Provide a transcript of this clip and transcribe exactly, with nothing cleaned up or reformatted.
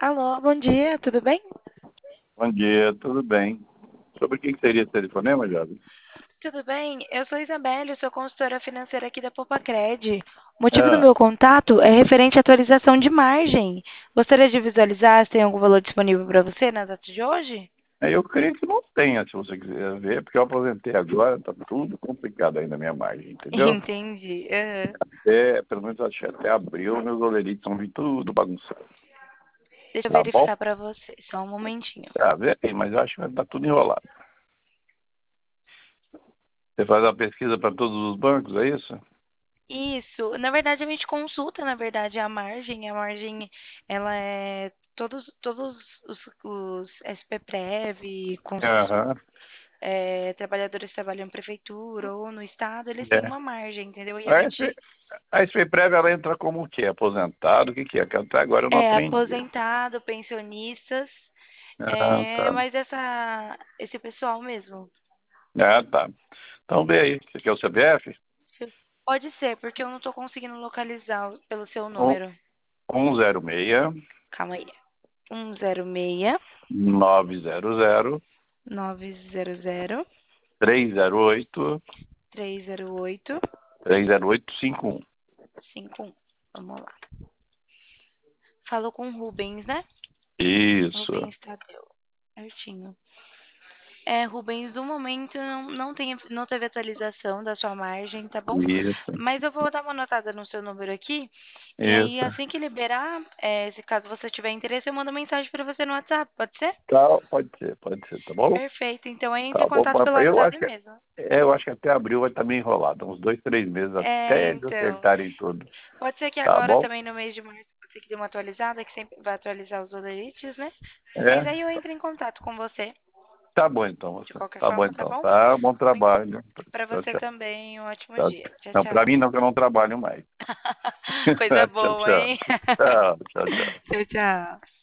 Alô, bom dia, tudo bem? Bom dia, tudo bem? Sobre o que que seria esse telefonema, Jovem? Tudo bem? Eu sou Isabelle, sou consultora financeira aqui da Popacred. O motivo do Ah, meu contato é referente à atualização de margem. Gostaria de visualizar se tem algum valor disponível para você na data de hoje? eu creio que não tenha, se você quiser ver, porque eu aposentei agora, tá tudo complicado aí na minha margem, entendeu? Entendi. aham. Até, pelo menos acho que até abril, meus oleritos estão vindo tudo bagunçado, Deixa eu tá bom? verificar para você, só um momentinho. Tá, vê aí, mas eu acho que vai estar tudo enrolado. Você faz a pesquisa para todos os bancos, é isso? Isso, na verdade a gente consulta, na verdade, a margem. A margem, ela é todos, todos os, os S P Prev, Aham, é, trabalhadores que trabalham em prefeitura ou no estado, eles têm é. uma margem, entendeu? E a A SP, gente a S P Prévia, ela entra como o quê? Aposentado? O que que é? Que até agora eu não é aprendi. aposentado, pensionistas, Ah, é, tá. mas essa, esse pessoal mesmo. Ah, tá. Então vê aí. Você quer o C P F? Pode ser, porque eu não estou conseguindo localizar o- pelo seu Um, número. um zero seis, Calma aí. Um zero seis, nove zero zero, nove zero zero, três zero oito, três zero oito, três zero oito cinco um. cinco um. Vamos lá. Falou com o Rubens, né? Isso, Rubens Tadeu. Certinho. É, Rubens, no momento não, não, tem, não teve atualização da sua margem, tá bom? isso, Mas eu vou dar uma notada no seu número aqui. E aí, isso. assim que liberar, é, se caso você tiver interesse, eu mando mensagem para você no WhatsApp, pode ser? Tá, pode ser, pode ser, tá bom? Perfeito. Então, aí entre em Tá bom, contato pelo papai. Eu acho WhatsApp que, mesmo. é, eu acho que até abril vai estar meio enrolado, uns dois, três meses É, até eles então. acertarem tudo. Pode ser que Tá agora, bom? também no mês de março, pode ser que dê uma atualizada, que sempre vai atualizar os olerites, né? Mas É, aí eu entro em contato com você, tá bom então, de você. qualquer Tá bom forma, tá então, bom? tá? Bom trabalho. Para Tchau, você tchau. também, um ótimo Tchau, dia. tchau. Tchau, Não, pra tchau. mim não, que eu não trabalho mais. Coisa Tchau, boa, tchau. hein? Tchau, tchau, tchau. Tchau, tchau.